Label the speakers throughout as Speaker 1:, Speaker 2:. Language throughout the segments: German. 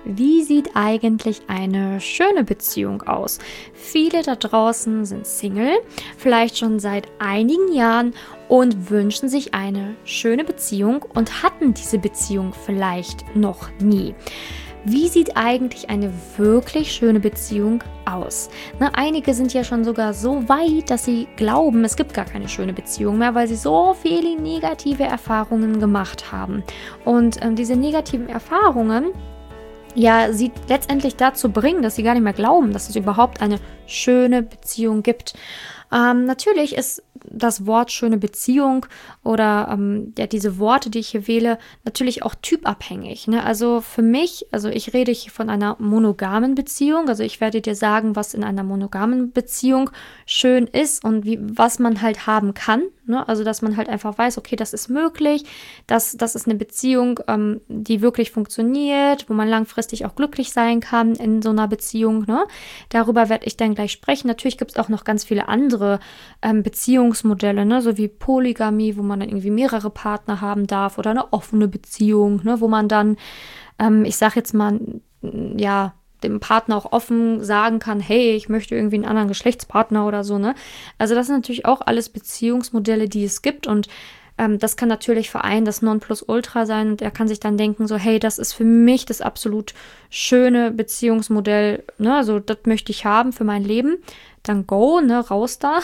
Speaker 1: Wie sieht eigentlich eine schöne Beziehung aus? Viele da draußen sind Single, vielleicht schon seit einigen Jahren und wünschen sich eine schöne Beziehung und hatten diese Beziehung vielleicht noch nie. Wie sieht eigentlich eine wirklich schöne Beziehung aus? Einige sind ja schon sogar so weit, dass sie glauben, es gibt gar keine schöne Beziehung mehr, weil sie so viele negative Erfahrungen gemacht haben. Und diese negativen Erfahrungen sie letztendlich dazu bringen, dass sie gar nicht mehr glauben, dass es überhaupt eine schöne Beziehung gibt. Natürlich ist das Wort schöne Beziehung oder diese Worte, die ich hier wähle, natürlich auch typabhängig. Ne? Also für mich, ich rede hier von einer monogamen Beziehung. Also ich werde dir sagen, was in einer monogamen Beziehung schön ist und was man halt haben kann. Ne? Also dass man halt einfach weiß, okay, das ist möglich, das ist eine Beziehung, die wirklich funktioniert, wo man langfristig auch glücklich sein kann in so einer Beziehung. Ne? Darüber werde ich dann gleich sprechen. Natürlich gibt es auch noch ganz viele andere Beziehungsmodelle, ne? So wie Polygamie, wo man dann irgendwie mehrere Partner haben darf, oder eine offene Beziehung, ne? Wo man dann, ich sag jetzt mal, dem Partner auch offen sagen kann, hey, ich möchte irgendwie einen anderen Geschlechtspartner oder so, ne? Also das sind natürlich auch alles Beziehungsmodelle, die es gibt, und das kann natürlich für einen das Nonplusultra sein, und er kann sich dann denken so, hey, das ist für mich das absolut schöne Beziehungsmodell, ne? Also das möchte ich haben für mein Leben. Dann go, ne, raus da.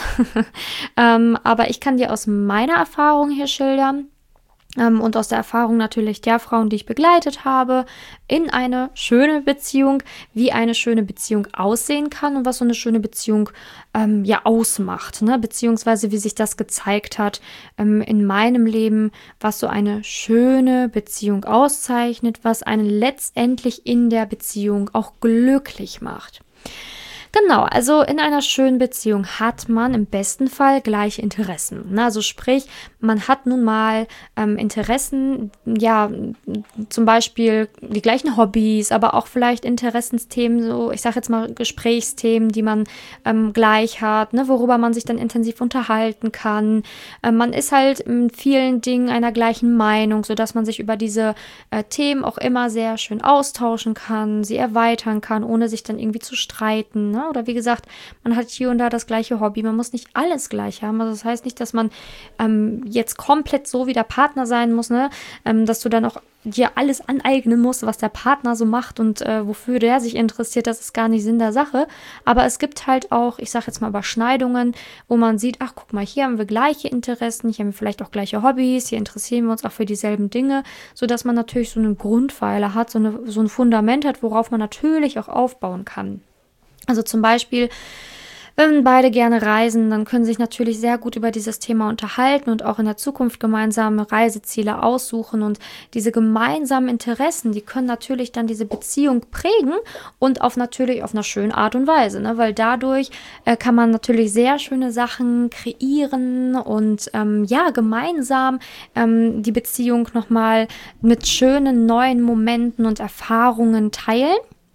Speaker 1: Aber ich kann dir aus meiner Erfahrung hier schildern, und aus der Erfahrung natürlich der Frauen, die ich begleitet habe, in eine schöne Beziehung, wie eine schöne Beziehung aussehen kann und was so eine schöne Beziehung ausmacht, ne? Beziehungsweise wie sich das gezeigt hat in meinem Leben, was so eine schöne Beziehung auszeichnet, was einen letztendlich in der Beziehung auch glücklich macht. Genau, also in einer schönen Beziehung hat man im besten Fall gleiche Interessen. Also sprich, man hat nun mal Interessen, zum Beispiel die gleichen Hobbys, aber auch vielleicht Interessensthemen, so ich sage jetzt mal Gesprächsthemen, die man gleich hat, ne, worüber man sich dann intensiv unterhalten kann. Man ist halt in vielen Dingen einer gleichen Meinung, sodass man sich über diese Themen auch immer sehr schön austauschen kann, sie erweitern kann, ohne sich dann irgendwie zu streiten, ne? Oder wie gesagt, man hat hier und da das gleiche Hobby. Man muss nicht alles gleich haben. Also das heißt nicht, dass man jetzt komplett so wie der Partner sein muss, ne? Dass du dann auch dir alles aneignen musst, was der Partner so macht und wofür der sich interessiert. Das ist gar nicht Sinn der Sache. Aber es gibt halt auch, ich sage jetzt mal, Überschneidungen, wo man sieht, ach, guck mal, hier haben wir gleiche Interessen, hier haben wir vielleicht auch gleiche Hobbys, hier interessieren wir uns auch für dieselben Dinge, sodass man natürlich so einen Grundpfeiler hat, so ein Fundament hat, worauf man natürlich auch aufbauen kann. Also zum Beispiel, wenn beide gerne reisen, dann können sie sich natürlich sehr gut über dieses Thema unterhalten und auch in der Zukunft gemeinsame Reiseziele aussuchen. Und diese gemeinsamen Interessen, die können natürlich dann diese Beziehung prägen und natürlich auf einer schönen Art und Weise, ne? Weil dadurch kann man natürlich sehr schöne Sachen kreieren und gemeinsam die Beziehung nochmal mit schönen neuen Momenten und Erfahrungen teilen.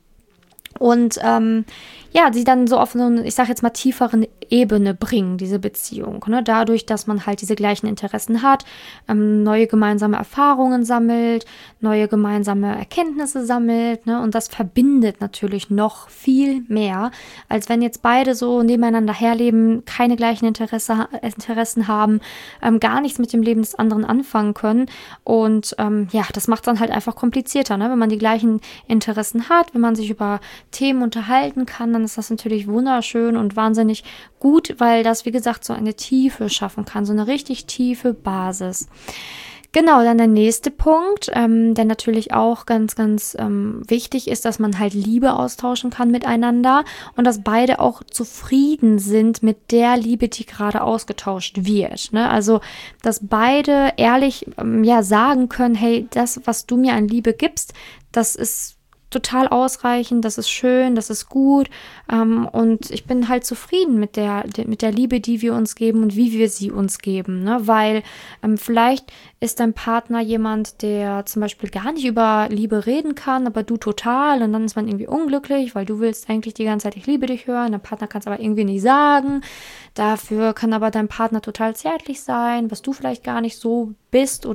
Speaker 1: Und sie dann so auf so eine, ich sag jetzt mal, tieferen Ebene bringen, diese Beziehung. Ne? Dadurch, dass man halt diese gleichen Interessen hat, neue gemeinsame Erfahrungen sammelt, neue gemeinsame Erkenntnisse sammelt, ne? Und das verbindet natürlich noch viel mehr, als wenn jetzt beide so nebeneinander herleben, keine gleichen Interessen haben, gar nichts mit dem Leben des anderen anfangen können. Und das macht es dann halt einfach komplizierter, ne? Wenn man die gleichen Interessen hat, wenn man sich über Themen unterhalten kann, dann ist das natürlich wunderschön und wahnsinnig gut, weil das, wie gesagt, so eine Tiefe schaffen kann, so eine richtig tiefe Basis. Genau, dann der nächste Punkt, der natürlich auch ganz, ganz wichtig ist, dass man halt Liebe austauschen kann miteinander und dass beide auch zufrieden sind mit der Liebe, die gerade ausgetauscht wird. Ne? Also, dass beide ehrlich sagen können, hey, das, was du mir an Liebe gibst, das ist total ausreichend, das ist schön, das ist gut, und ich bin halt zufrieden mit der Liebe, die wir uns geben und wie wir sie uns geben, ne? Weil vielleicht ist dein Partner jemand, der zum Beispiel gar nicht über Liebe reden kann, aber du total, und dann ist man irgendwie unglücklich, weil du willst eigentlich die ganze Zeit, ich liebe dich hören, dein Partner kann es aber irgendwie nicht sagen. Dafür kann aber dein Partner total zärtlich sein, was du vielleicht gar nicht so bist oder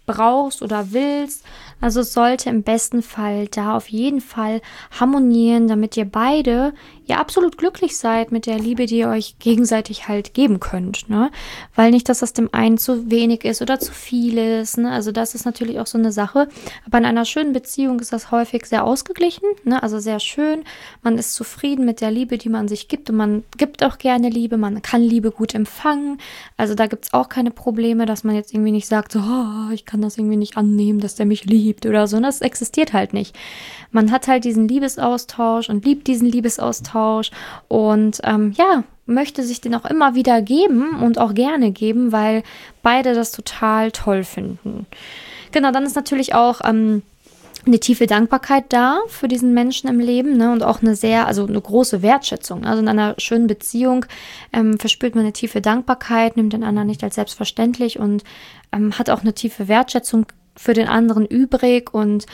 Speaker 1: brauchst oder willst. Also es sollte im besten Fall da auf jeden Fall harmonieren, damit ihr beide ja absolut glücklich seid mit der Liebe, die ihr euch gegenseitig halt geben könnt, ne? Weil nicht, dass das dem einen zu wenig ist oder zu viel ist, ne? Also das ist natürlich auch so eine Sache. Aber in einer schönen Beziehung ist das häufig sehr ausgeglichen, ne? Also sehr schön. Man ist zufrieden mit der Liebe, die man sich gibt, und man gibt auch gerne Liebe. Man kann Liebe gut empfangen. Also da gibt es auch keine Probleme, dass man jetzt irgendwie nicht sagt, so, oh, ich kann das irgendwie nicht annehmen, dass der mich liebt oder so. Das existiert halt nicht. Man hat halt diesen Liebesaustausch und liebt diesen Liebesaustausch und ja, möchte sich den auch immer wieder geben und auch gerne geben, weil beide das total toll finden. Genau, dann ist natürlich auch eine tiefe Dankbarkeit da für diesen Menschen im Leben, ne? Und auch also eine große Wertschätzung. Also in einer schönen Beziehung verspürt man eine tiefe Dankbarkeit, nimmt den anderen nicht als selbstverständlich und hat auch eine tiefe Wertschätzung für den anderen übrig. Und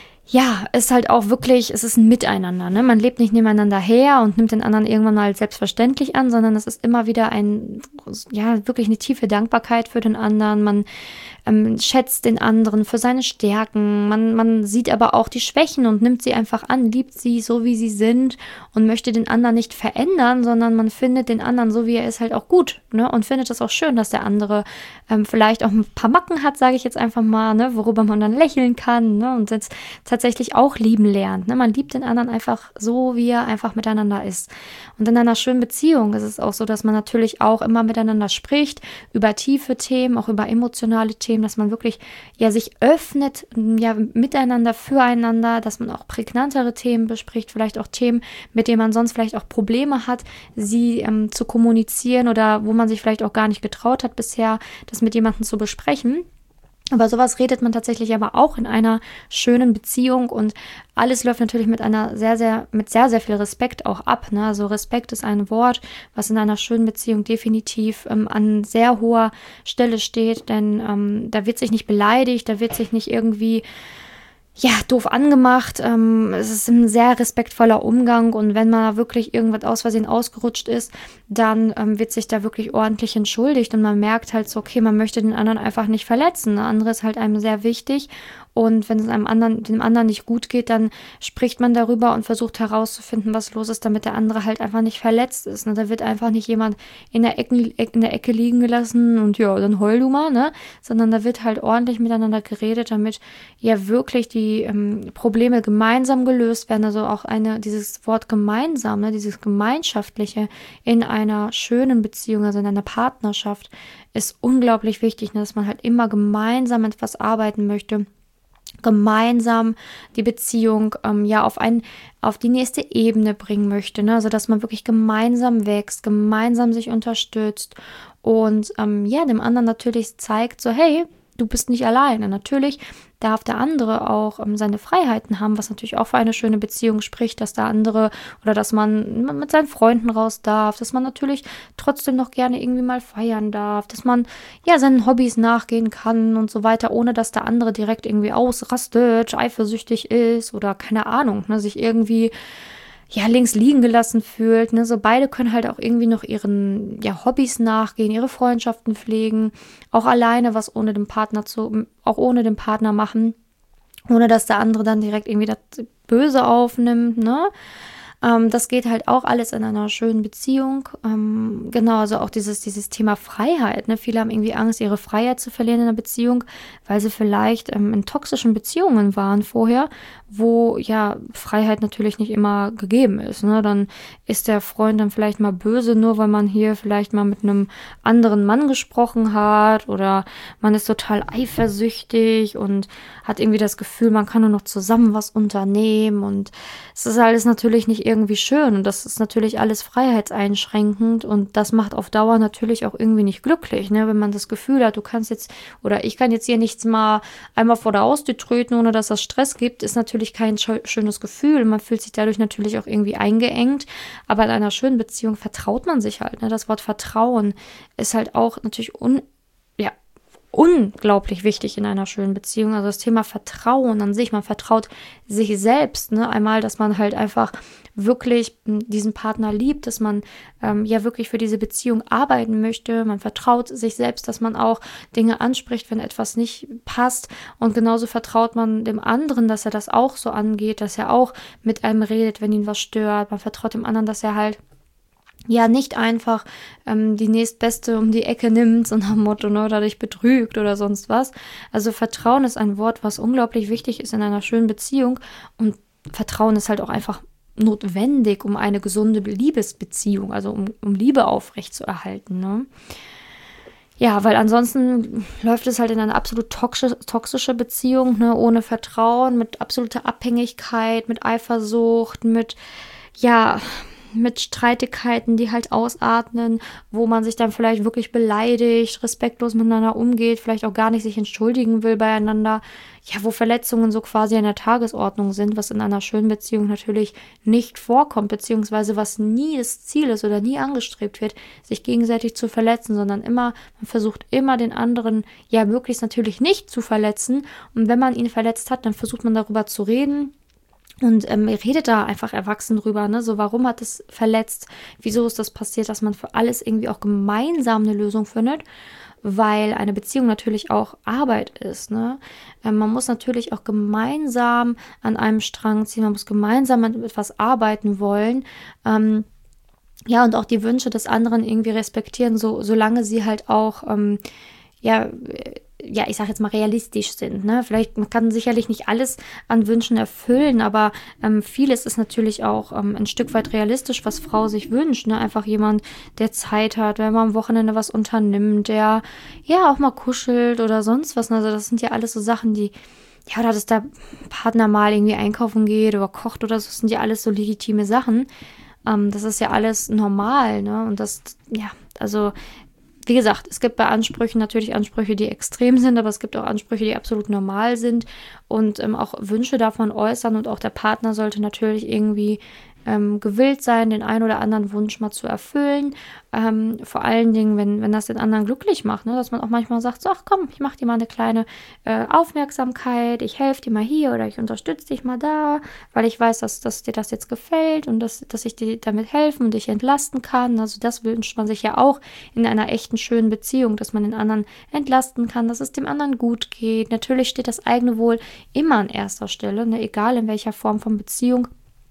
Speaker 1: ja, ist halt auch wirklich, es ist ein Miteinander, ne? Man lebt nicht nebeneinander her und nimmt den anderen irgendwann mal als selbstverständlich an, sondern es ist immer wieder wirklich eine tiefe Dankbarkeit für den anderen. Man schätzt den anderen für seine Stärken. Man sieht aber auch die Schwächen und nimmt sie einfach an, liebt sie so, wie sie sind und möchte den anderen nicht verändern, sondern man findet den anderen so, wie er ist, halt auch gut, ne? Und findet es auch schön, dass der andere vielleicht auch ein paar Macken hat, sage ich jetzt einfach mal, ne? Worüber man dann lächeln kann, ne? Und jetzt tatsächlich auch lieben lernt, ne? Man liebt den anderen einfach so, wie er einfach miteinander ist. Und in einer schönen Beziehung ist es auch so, dass man natürlich auch immer miteinander spricht, über tiefe Themen, auch über emotionale Themen, dass man wirklich ja sich öffnet, ja miteinander, füreinander, dass man auch prägnantere Themen bespricht, vielleicht auch Themen, mit denen man sonst vielleicht auch Probleme hat, sie zu kommunizieren oder wo man sich vielleicht auch gar nicht getraut hat bisher, das mit jemandem zu besprechen. Aber sowas redet man tatsächlich aber auch in einer schönen Beziehung, und alles läuft natürlich mit sehr, sehr viel Respekt auch ab, ne? Also Respekt ist ein Wort, was in einer schönen Beziehung definitiv an sehr hoher Stelle steht, denn da wird sich nicht beleidigt, da wird sich nicht irgendwie doof angemacht. Es ist ein sehr respektvoller Umgang, und wenn mal wirklich irgendwas aus Versehen ausgerutscht ist, dann wird sich da wirklich ordentlich entschuldigt, und man merkt halt so, okay, man möchte den anderen einfach nicht verletzen. Der andere ist halt einem sehr wichtig, und wenn es dem anderen nicht gut geht, dann spricht man darüber und versucht herauszufinden, was los ist, damit der andere halt einfach nicht verletzt ist. Ne? Da wird einfach nicht jemand in der Ecke liegen gelassen und ja, dann heul du mal, ne? Sondern da wird halt ordentlich miteinander geredet, damit ja wirklich die Probleme gemeinsam gelöst werden. Also auch dieses Wort gemeinsam, ne? Dieses Gemeinschaftliche in einer schönen Beziehung, also in einer Partnerschaft, ist unglaublich wichtig, ne? Dass man halt immer gemeinsam etwas arbeiten möchte, gemeinsam die Beziehung auf die nächste Ebene bringen möchte, ne? Also dass man wirklich gemeinsam wächst, gemeinsam sich unterstützt und dem anderen natürlich zeigt, so hey, du bist nicht alleine. Natürlich darf der andere auch seine Freiheiten haben, was natürlich auch für eine schöne Beziehung spricht, dass der andere oder dass man mit seinen Freunden raus darf, dass man natürlich trotzdem noch gerne irgendwie mal feiern darf, dass man ja seinen Hobbys nachgehen kann und so weiter, ohne dass der andere direkt irgendwie ausrastet, eifersüchtig ist oder keine Ahnung, ne, sich irgendwie links liegen gelassen fühlt, ne, so beide können halt auch irgendwie noch ihren Hobbys nachgehen, ihre Freundschaften pflegen, auch alleine was ohne den Partner machen, ohne dass der andere dann direkt irgendwie das Böse aufnimmt, ne. Das geht halt auch alles in einer schönen Beziehung. Genau, also auch dieses Thema Freiheit. Ne? Viele haben irgendwie Angst, ihre Freiheit zu verlieren in einer Beziehung, weil sie vielleicht in toxischen Beziehungen waren vorher, wo Freiheit natürlich nicht immer gegeben ist. Ne? Dann ist der Freund dann vielleicht mal böse, nur weil man hier vielleicht mal mit einem anderen Mann gesprochen hat, oder man ist total eifersüchtig und hat irgendwie das Gefühl, man kann nur noch zusammen was unternehmen, und es ist alles natürlich nicht irgendwie schön, und das ist natürlich alles freiheitseinschränkend, und das macht auf Dauer natürlich auch irgendwie nicht glücklich, ne? Wenn man das Gefühl hat, ich kann jetzt hier nichts mal einmal vor der Haustür treten, ohne dass das Stress gibt, ist natürlich kein schönes Gefühl. Man fühlt sich dadurch natürlich auch irgendwie eingeengt, aber in einer schönen Beziehung vertraut man sich halt, ne? Das Wort Vertrauen ist halt auch natürlich unglaublich wichtig in einer schönen Beziehung. Also das Thema Vertrauen an sich, man vertraut sich selbst, ne? Einmal, dass man halt einfach wirklich diesen Partner liebt, dass man ja wirklich für diese Beziehung arbeiten möchte. Man vertraut sich selbst, dass man auch Dinge anspricht, wenn etwas nicht passt. Und genauso vertraut man dem anderen, dass er das auch so angeht, dass er auch mit einem redet, wenn ihn was stört. Man vertraut dem anderen, dass er halt ja nicht einfach die nächstbeste um die Ecke nimmt, so nach dem Motto, ne, oder dich betrügt oder sonst was. Also Vertrauen ist ein Wort, was unglaublich wichtig ist in einer schönen Beziehung, und Vertrauen ist halt auch einfach notwendig, um eine gesunde Liebesbeziehung, also um Liebe aufrechtzuerhalten, ne? Ja, weil ansonsten läuft es halt in eine absolut toxische Beziehung, ne, ohne Vertrauen, mit absoluter Abhängigkeit, mit Eifersucht, ja, mit Streitigkeiten, die halt ausatmen, wo man sich dann vielleicht wirklich beleidigt, respektlos miteinander umgeht, vielleicht auch gar nicht sich entschuldigen will beieinander. Ja, wo Verletzungen so quasi an der Tagesordnung sind, was in einer schönen Beziehung natürlich nicht vorkommt, beziehungsweise was nie das Ziel ist oder nie angestrebt wird, sich gegenseitig zu verletzen, sondern immer, man versucht immer den anderen, ja, möglichst natürlich nicht zu verletzen. Und wenn man ihn verletzt hat, dann versucht man darüber zu reden. Und ihr redet da einfach erwachsen drüber, ne? So, warum hat es verletzt? Wieso ist das passiert? Dass man für alles irgendwie auch gemeinsam eine Lösung findet, weil eine Beziehung natürlich auch Arbeit ist, ne? Man muss natürlich auch gemeinsam an einem Strang ziehen, man muss gemeinsam an etwas arbeiten wollen. Ja, und auch die Wünsche des anderen irgendwie respektieren, solange sie halt auch, ja, ich sag jetzt mal realistisch sind, ne? Vielleicht, man kann sicherlich nicht alles an Wünschen erfüllen, aber vieles ist natürlich auch ein Stück weit realistisch, was Frau sich wünscht, ne? Einfach jemand, der Zeit hat, wenn man am Wochenende was unternimmt, der ja auch mal kuschelt oder sonst was. Also das sind ja alles so Sachen, die, ja, oder dass der Partner mal irgendwie einkaufen geht oder kocht oder so, das sind ja alles so legitime Sachen. Das ist ja alles normal, ne? Und das, ja, also wie gesagt, es gibt bei Ansprüchen natürlich Ansprüche, die extrem sind, aber es gibt auch Ansprüche, die absolut normal sind, und auch Wünsche davon äußern, und auch der Partner sollte natürlich irgendwie gewillt sein, den einen oder anderen Wunsch mal zu erfüllen. Vor allen Dingen, wenn das den anderen glücklich macht, ne? Dass man auch manchmal sagt, so, ach komm, ich mache dir mal eine kleine Aufmerksamkeit, ich helfe dir mal hier oder ich unterstütze dich mal da, weil ich weiß, dass dir das jetzt gefällt und dass ich dir damit helfen und dich entlasten kann. Also das wünscht man sich ja auch in einer echten, schönen Beziehung, dass man den anderen entlasten kann, dass es dem anderen gut geht. Natürlich steht das eigene Wohl immer an erster Stelle, ne? Egal in welcher Form von Beziehung.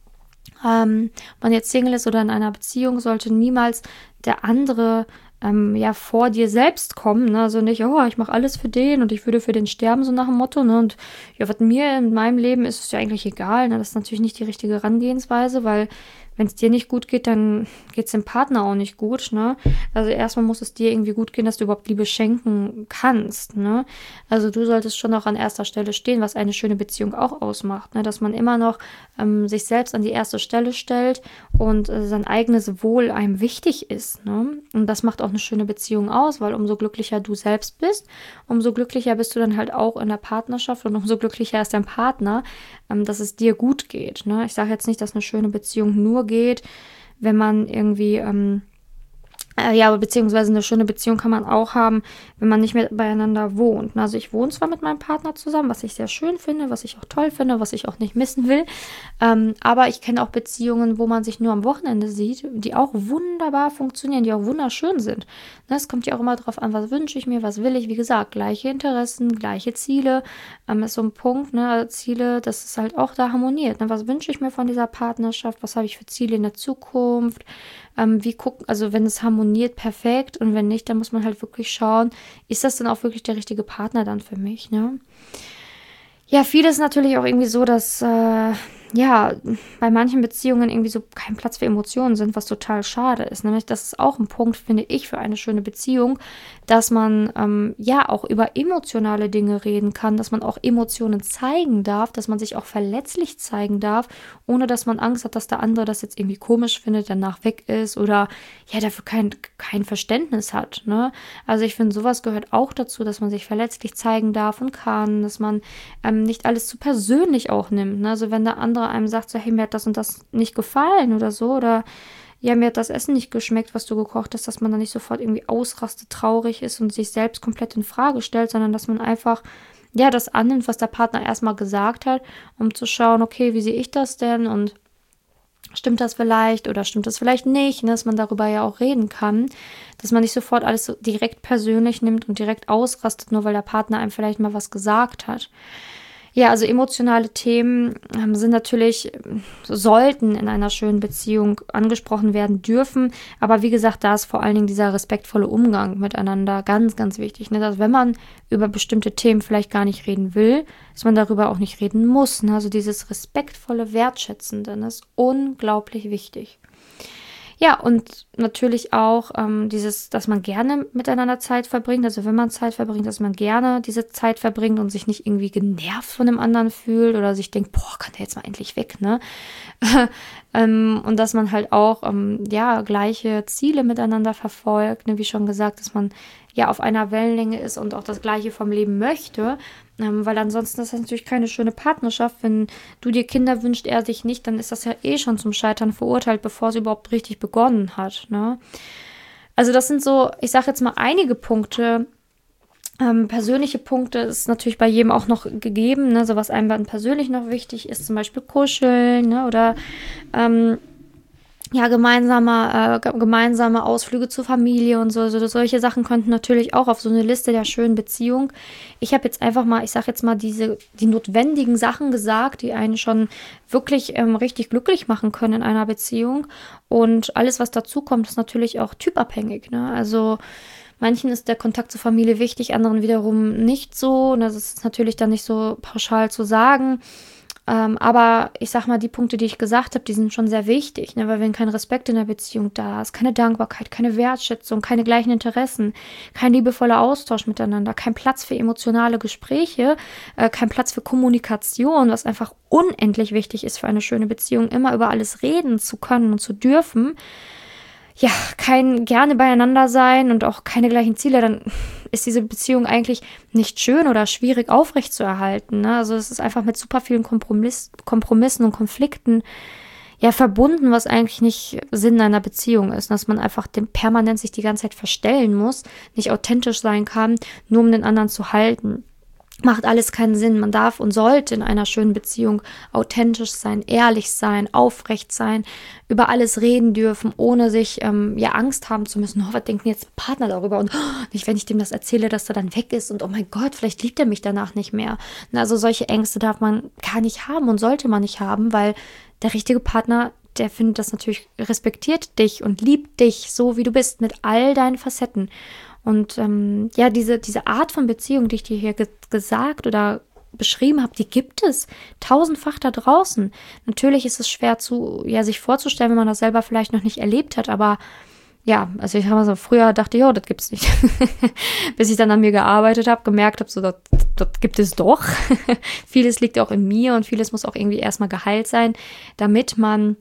Speaker 1: Man jetzt Single ist oder in einer Beziehung, sollte niemals der andere ja vor dir selbst kommen, ne? Also nicht, oh, ich mache alles für den und ich würde für den sterben, so nach dem Motto, ne? Und ja, was mir in meinem Leben ist, ist ja eigentlich egal, ne? Das ist natürlich nicht die richtige Herangehensweise, weil wenn es dir nicht gut geht, dann geht es dem Partner auch nicht gut, ne? Also erstmal muss es dir irgendwie gut gehen, dass du überhaupt Liebe schenken kannst, ne? Also du solltest schon auch an erster Stelle stehen, was eine schöne Beziehung auch ausmacht, ne? Dass man immer noch sich selbst an die erste Stelle stellt und sein eigenes Wohl einem wichtig ist, ne? Und das macht auch eine schöne Beziehung aus, weil umso glücklicher du selbst bist, umso glücklicher bist du dann halt auch in der Partnerschaft und umso glücklicher ist dein Partner, dass es dir gut geht, ne? Ich sage jetzt nicht, dass eine schöne Beziehung nur geht, wenn man irgendwie ja, beziehungsweise eine schöne Beziehung kann man auch haben, wenn man nicht mehr beieinander wohnt. Also ich wohne zwar mit meinem Partner zusammen, was ich sehr schön finde, was ich auch toll finde, was ich auch nicht missen will, aber ich kenne auch Beziehungen, wo man sich nur am Wochenende sieht, die auch wunderbar funktionieren, die auch wunderschön sind. Ne, es kommt ja auch immer darauf an, was wünsche ich mir, was will ich. Wie gesagt, gleiche Interessen, gleiche Ziele, ist so ein Punkt, ne, Ziele, das ist halt auch da harmoniert. Ne? Was wünsche ich mir von dieser Partnerschaft, was habe ich für Ziele in der Zukunft, also wenn es harmoniert, perfekt, und wenn nicht, dann muss man halt wirklich schauen, ist das denn auch wirklich der richtige Partner dann für mich, ne? Ja, vieles natürlich auch irgendwie so, dass ja, bei manchen Beziehungen irgendwie so kein Platz für Emotionen sind, was total schade ist. Nämlich, das ist auch ein Punkt, finde ich, für eine schöne Beziehung, dass man ja auch über emotionale Dinge reden kann, dass man auch Emotionen zeigen darf, dass man sich auch verletzlich zeigen darf, ohne dass man Angst hat, dass der andere das jetzt irgendwie komisch findet, danach weg ist oder ja, dafür kein Verständnis hat, ne? Also ich finde, sowas gehört auch dazu, dass man sich verletzlich zeigen darf und kann, dass man nicht alles zu persönlich auch nimmt, ne? Also wenn der andere einem sagt, so, hey, mir hat das und das nicht gefallen oder so, oder ja, mir hat das Essen nicht geschmeckt, was du gekocht hast, dass man dann nicht sofort irgendwie ausrastet, traurig ist und sich selbst komplett in Frage stellt, sondern dass man einfach, ja, das annimmt, was der Partner erstmal gesagt hat, um zu schauen, okay, wie sehe ich das denn und stimmt das vielleicht oder stimmt das vielleicht nicht, ne, dass man darüber ja auch reden kann, dass man nicht sofort alles so direkt persönlich nimmt und direkt ausrastet, nur weil der Partner einem vielleicht mal was gesagt hat. Ja, also emotionale Themen sind natürlich, sollten in einer schönen Beziehung angesprochen werden dürfen. Aber wie gesagt, da ist vor allen Dingen dieser respektvolle Umgang miteinander ganz, ganz wichtig. Ne? Dass wenn man über bestimmte Themen vielleicht gar nicht reden will, dass man darüber auch nicht reden muss. Ne? Also dieses respektvolle, wertschätzende, das ist unglaublich wichtig. Ja, und natürlich auch dass man gerne miteinander Zeit verbringt. Also wenn man Zeit verbringt, dass man gerne diese Zeit verbringt und sich nicht irgendwie genervt von dem anderen fühlt oder sich denkt, boah, kann der jetzt mal endlich weg, ne? Und dass man halt auch, ja, gleiche Ziele miteinander verfolgt, ne? Wie schon gesagt, dass man ja auf einer Wellenlänge ist und auch das Gleiche vom Leben möchte. Weil ansonsten ist das natürlich keine schöne Partnerschaft. Wenn du dir Kinder wünschst, er sich nicht, dann ist das ja eh schon zum Scheitern verurteilt, bevor es überhaupt richtig begonnen hat. Ne? Also das sind so, ich sage jetzt mal einige Punkte. Persönliche Punkte ist natürlich bei jedem auch noch gegeben. Ne? So was einem dann persönlich noch wichtig ist, zum Beispiel Kuscheln, ne? Oder ja, gemeinsame Ausflüge zur Familie und so. Also solche Sachen könnten natürlich auch auf so eine Liste der schönen Beziehung. Ich habe jetzt einfach mal, ich sage jetzt mal, die notwendigen Sachen gesagt, die einen schon wirklich richtig glücklich machen können in einer Beziehung. Und alles, was dazu kommt, ist natürlich auch typabhängig. Ne? Also manchen ist der Kontakt zur Familie wichtig, anderen wiederum nicht so. Und das ist natürlich dann nicht so pauschal zu sagen. Aber ich sag mal, die Punkte, die ich gesagt habe, die sind schon sehr wichtig, ne? Weil wenn kein Respekt in der Beziehung da ist, keine Dankbarkeit, keine Wertschätzung, keine gleichen Interessen, kein liebevoller Austausch miteinander, kein Platz für emotionale Gespräche, kein Platz für Kommunikation, was einfach unendlich wichtig ist für eine schöne Beziehung, immer über alles reden zu können und zu dürfen, ja, kein gerne beieinander sein und auch keine gleichen Ziele, dann ist diese Beziehung eigentlich nicht schön oder schwierig aufrechtzuerhalten. Ne? Also es ist einfach mit super vielen Kompromissen und Konflikten ja verbunden, was eigentlich nicht Sinn einer Beziehung ist. Dass man einfach dem permanent sich die ganze Zeit verstellen muss, nicht authentisch sein kann, nur um den anderen zu halten. Macht alles keinen Sinn. Man darf und sollte in einer schönen Beziehung authentisch sein, ehrlich sein, aufrecht sein, über alles reden dürfen, ohne sich ja Angst haben zu müssen. Oh, was denkt denn jetzt ein Partner darüber? Und nicht, wenn ich dem das erzähle, dass er dann weg ist und oh mein Gott, vielleicht liebt er mich danach nicht mehr. Also solche Ängste darf man gar nicht haben und sollte man nicht haben, weil der richtige Partner, der findet das natürlich, respektiert dich und liebt dich so, wie du bist, mit all deinen Facetten. Und ja, diese Art von Beziehung, die ich dir hier gesagt oder beschrieben habe, die gibt es tausendfach da draußen. Natürlich ist es schwer sich vorzustellen, wenn man das selber vielleicht noch nicht erlebt hat, aber ja, also ich habe so früher dachte, ja, das gibt's nicht. Bis ich dann an mir gearbeitet habe, gemerkt habe, so, das gibt es doch. Vieles liegt auch in mir und vieles muss auch irgendwie erstmal geheilt sein, damit man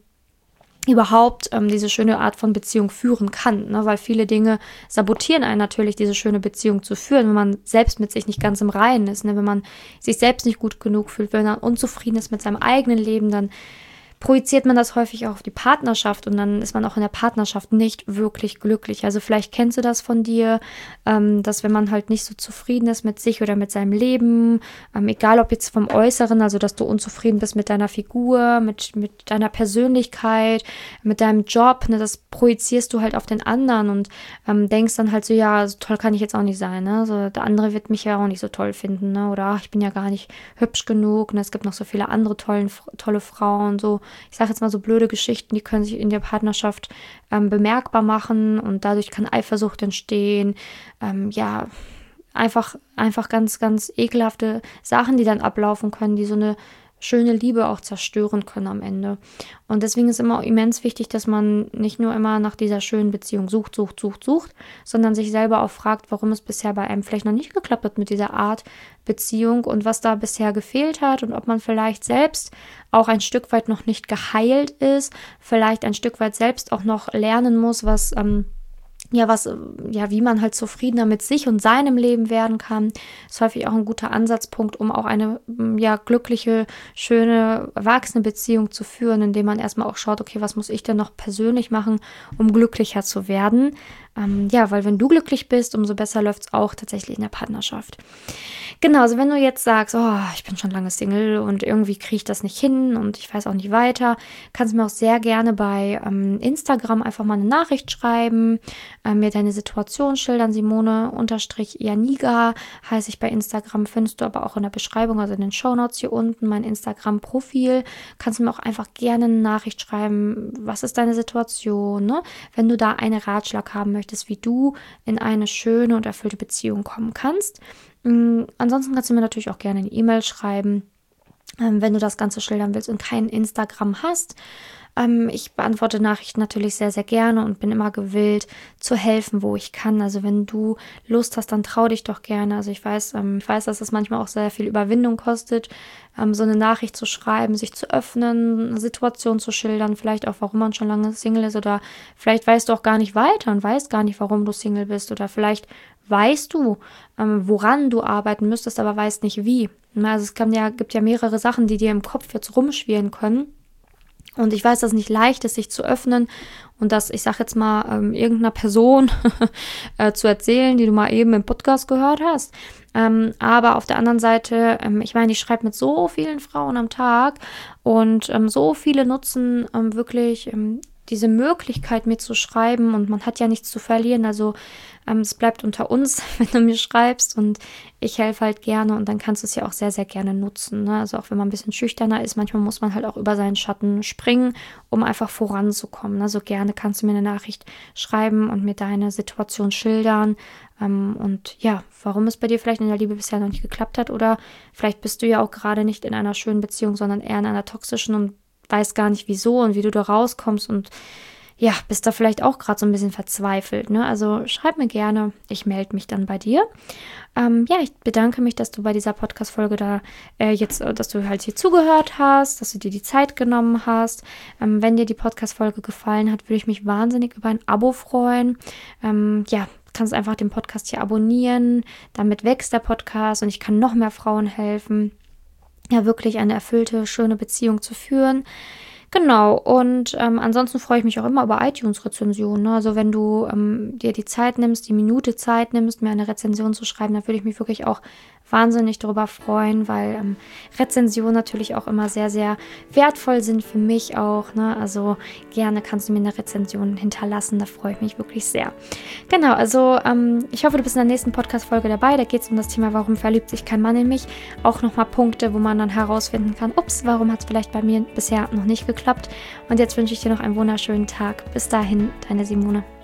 Speaker 1: überhaupt diese schöne Art von Beziehung führen kann, ne? Weil viele Dinge sabotieren einen natürlich, diese schöne Beziehung zu führen, wenn man selbst mit sich nicht ganz im Reinen ist, ne? Wenn man sich selbst nicht gut genug fühlt, wenn man unzufrieden ist mit seinem eigenen Leben, dann projiziert man das häufig auch auf die Partnerschaft und dann ist man auch in der Partnerschaft nicht wirklich glücklich. Also vielleicht kennst du das von dir, dass wenn man halt nicht so zufrieden ist mit sich oder mit seinem Leben, egal ob jetzt vom Äußeren, also dass du unzufrieden bist mit deiner Figur, mit deiner Persönlichkeit, mit deinem Job, ne, das projizierst du halt auf den anderen und denkst dann halt so, ja, so toll kann ich jetzt auch nicht sein, ne? So, der andere wird mich ja auch nicht so toll finden, ne? Oder ach, ich bin ja gar nicht hübsch genug, ne? Es gibt noch so viele andere tolle Frauen, so. Ich sage jetzt mal so blöde Geschichten, die können sich in der Partnerschaft bemerkbar machen und dadurch kann Eifersucht entstehen. Ja, einfach ganz, ganz ekelhafte Sachen, die dann ablaufen können, die so eine schöne Liebe auch zerstören können am Ende. Und deswegen ist immer immens wichtig, dass man nicht nur immer nach dieser schönen Beziehung sucht, sondern sich selber auch fragt, warum es bisher bei einem vielleicht noch nicht geklappt hat mit dieser Art Beziehung und was da bisher gefehlt hat und ob man vielleicht selbst auch ein Stück weit noch nicht geheilt ist, vielleicht ein Stück weit selbst auch noch lernen muss, was wie man halt zufriedener mit sich und seinem Leben werden kann, ist häufig auch ein guter Ansatzpunkt, um auch eine, glückliche, schöne, erwachsene Beziehung zu führen, indem man erstmal auch schaut, okay, was muss ich denn noch persönlich machen, um glücklicher zu werden? Weil wenn du glücklich bist, umso besser läuft es auch tatsächlich in der Partnerschaft. Genau, also wenn du jetzt sagst, oh, ich bin schon lange Single und irgendwie kriege ich das nicht hin und ich weiß auch nicht weiter, kannst du mir auch sehr gerne bei Instagram einfach mal eine Nachricht schreiben, mir deine Situation schildern. Simone_Janiga heiße ich bei Instagram, findest du aber auch in der Beschreibung, also in den Shownotes hier unten, mein Instagram-Profil. Kannst du mir auch einfach gerne eine Nachricht schreiben, was ist deine Situation, ne? Wenn du da einen Ratschlag haben möchtest, wie du in eine schöne und erfüllte Beziehung kommen kannst. Ansonsten kannst du mir natürlich auch gerne eine E-Mail schreiben, wenn du das Ganze schildern willst und kein Instagram hast. Ich beantworte Nachrichten natürlich sehr, sehr gerne und bin immer gewillt zu helfen, wo ich kann. Also wenn du Lust hast, dann trau dich doch gerne. Also ich weiß, dass es manchmal auch sehr viel Überwindung kostet, so eine Nachricht zu schreiben, sich zu öffnen, eine Situation zu schildern, vielleicht auch, warum man schon lange Single ist, oder vielleicht weißt du auch gar nicht weiter und weißt gar nicht, warum du Single bist, oder vielleicht weißt du, woran du arbeiten müsstest, aber weißt nicht wie. Also es gibt ja mehrere Sachen, die dir im Kopf jetzt rumschwirren können. Und ich weiß, dass es nicht leicht ist, sich zu öffnen und das, ich sag jetzt mal, irgendeiner Person zu erzählen, die du mal eben im Podcast gehört hast. Aber auf der anderen Seite, ich meine, ich schreibe mit so vielen Frauen am Tag und so viele nutzen wirklich diese Möglichkeit, mir zu schreiben, und man hat ja nichts zu verlieren. Also es bleibt unter uns, wenn du mir schreibst, und ich helfe halt gerne, und dann kannst du es ja auch sehr, sehr gerne nutzen. Ne? Also auch wenn man ein bisschen schüchterner ist, manchmal muss man halt auch über seinen Schatten springen, um einfach voranzukommen. Also gerne kannst du mir eine Nachricht schreiben und mir deine Situation schildern. Und ja, warum es bei dir vielleicht in der Liebe bisher noch nicht geklappt hat, oder vielleicht bist du ja auch gerade nicht in einer schönen Beziehung, sondern eher in einer toxischen und weiß gar nicht wieso und wie du da rauskommst, und ja, bist da vielleicht auch gerade so ein bisschen verzweifelt, ne? Also schreib mir gerne, ich melde mich dann bei dir. Ich bedanke mich, dass du bei dieser Podcast-Folge dass du halt hier zugehört hast, dass du dir die Zeit genommen hast. Wenn dir die Podcast-Folge gefallen hat, würde ich mich wahnsinnig über ein Abo freuen. Kannst einfach den Podcast hier abonnieren, damit wächst der Podcast und ich kann noch mehr Frauen helfen, ja, wirklich eine erfüllte, schöne Beziehung zu führen. Genau, und ansonsten freue ich mich auch immer über iTunes-Rezensionen. Ne? Also wenn du dir die Zeit nimmst, die Minute Zeit nimmst, mir eine Rezension zu schreiben, dann würde ich mich wirklich auch wahnsinnig darüber freuen, weil Rezensionen natürlich auch immer sehr, sehr wertvoll sind für mich auch. Ne? Also gerne kannst du mir eine Rezension hinterlassen, da freue ich mich wirklich sehr. Genau, also ich hoffe, du bist in der nächsten Podcast-Folge dabei. Da geht es um das Thema, warum verliebt sich kein Mann in mich. Auch nochmal Punkte, wo man dann herausfinden kann, warum hat es vielleicht bei mir bisher noch nicht geklappt. Und jetzt wünsche ich dir noch einen wunderschönen Tag. Bis dahin, deine Simone.